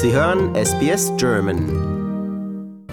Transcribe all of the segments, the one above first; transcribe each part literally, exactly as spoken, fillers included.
Sie hören S B S German.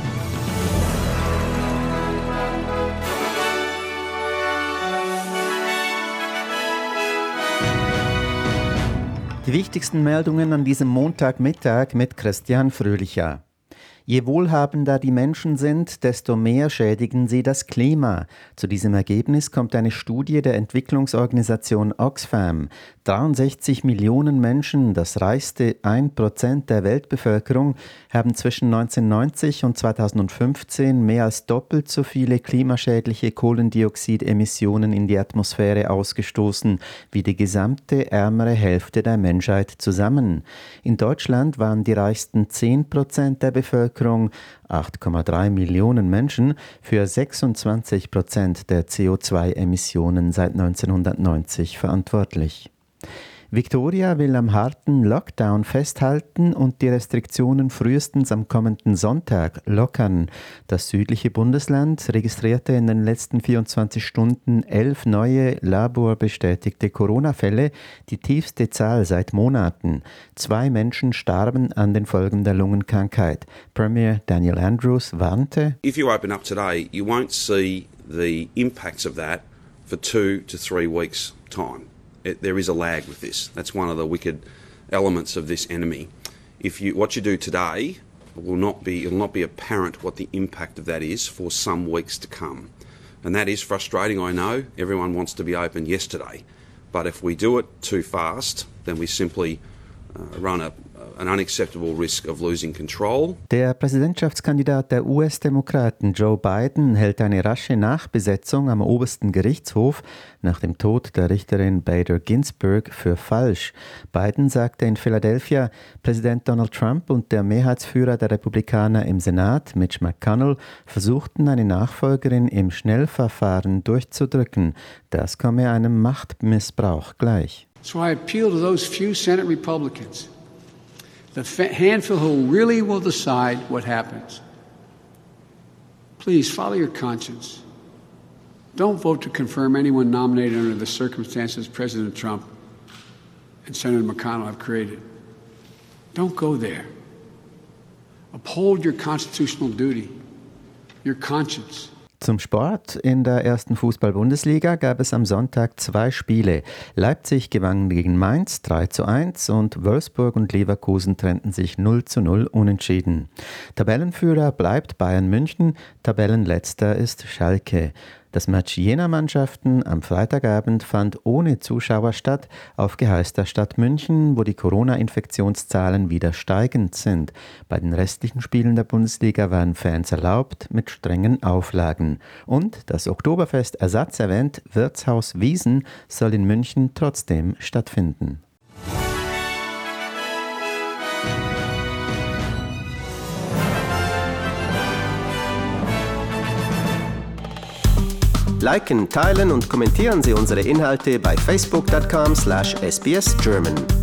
Die wichtigsten Meldungen an diesem Montagmittag mit Christian Fröhlicher. Je wohlhabender die Menschen sind, desto mehr schädigen sie das Klima. Zu diesem Ergebnis kommt eine Studie der Entwicklungsorganisation Oxfam. dreiundsechzig Millionen Menschen, das reichste ein Prozent der Weltbevölkerung, haben zwischen neunzehnhundertneunzig und zweitausendfünfzehn mehr als doppelt so viele klimaschädliche Kohlendioxidemissionen in die Atmosphäre ausgestoßen wie die gesamte ärmere Hälfte der Menschheit zusammen. In Deutschland waren die reichsten zehn Prozent der Bevölkerung, acht Komma drei Millionen Menschen, für sechsundzwanzig Prozent der C O zwei Emissionen seit neunzehnhundertneunzig verantwortlich. Victoria will am harten Lockdown festhalten und die Restriktionen frühestens am kommenden Sonntag lockern. Das südliche Bundesland registrierte in den letzten vierundzwanzig Stunden elf neue laborbestätigte Corona-Fälle, die tiefste Zahl seit Monaten. Zwei Menschen starben an den Folgen der Lungenkrankheit. Premier Daniel Andrews warnte: If you open up today, you won't see the impacts of that for two to three weeks' time. It, there is a lag with this. That's one of the wicked elements of this enemy. If you, what you do today will not be, it'll not be apparent what the impact of that is for some weeks to come. And that is frustrating, I know. Everyone wants to be open yesterday. But if we do it too fast, then we simply uh, run a, an unacceptable risk of losing control. Der Präsidentschaftskandidat der U S-Demokraten Joe Biden hält eine rasche Nachbesetzung am obersten Gerichtshof nach dem Tod der Richterin Bader Ginsburg für falsch. Biden sagte in Philadelphia, Präsident Donald Trump und der Mehrheitsführer der Republikaner im Senat, Mitch McConnell, versuchten eine Nachfolgerin im Schnellverfahren durchzudrücken. Das komme einem Machtmissbrauch gleich. So I appeal to those few Senate Republicans, the handful who really will decide what happens. Please follow your conscience. Don't vote to confirm anyone nominated under the circumstances President Trump and Senator McConnell have created. Don't go there. Uphold your constitutional duty, your conscience. Zum Sport. In der ersten Fußball-Bundesliga gab es am Sonntag zwei Spiele. Leipzig gewann gegen Mainz drei zu eins und Wolfsburg und Leverkusen trennten sich null zu null unentschieden. Tabellenführer bleibt Bayern München, Tabellenletzter ist Schalke. Das Match jener Mannschaften am Freitagabend fand ohne Zuschauer statt, auf Geheiß der Stadt München, wo die Corona-Infektionszahlen wieder steigend sind. Bei den restlichen Spielen der Bundesliga waren Fans erlaubt, mit strengen Auflagen. Und das Oktoberfest-Ersatzevent Wirtshaus Wiesn soll in München trotzdem stattfinden. Liken, teilen und kommentieren Sie unsere Inhalte bei facebook dot com slash S B S German.